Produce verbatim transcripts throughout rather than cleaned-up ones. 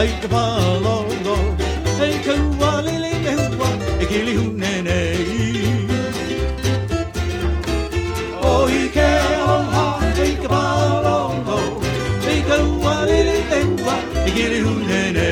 ai ka palolo ai ka wale le me hua e kili hunene o i ke oha ai ka palolo ai ka wale le me hua e kili hunene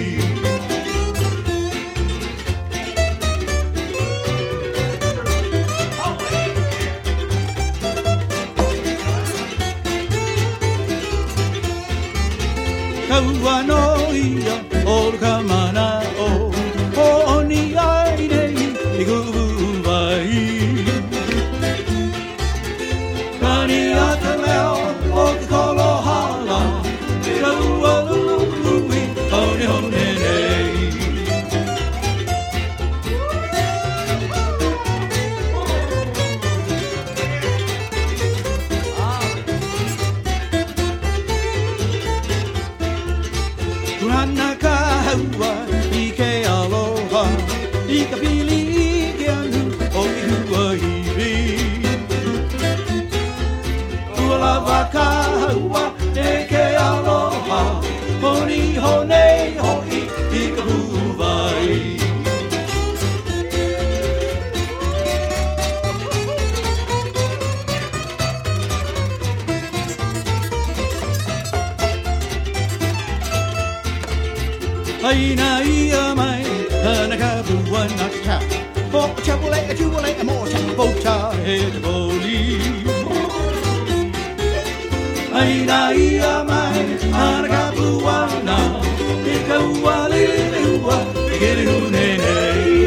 Kaua no ia o ka mana o o oni ai nei i kuwai Kani ata leo o ka kolo hala i kaua lului o ni hone nei Kurana ka haua i ke aloha i ka pili i ke anu o i hua iwi Ua lava ka haua e ke aloha Honi hone hoi i ka huwai Aina ia mai, hana ka bua na ka Ho chapule a chupule a mo chapo cha e te boli Aina ia mai, hana ka bua na E ka ua le le ua, e ke le hune nei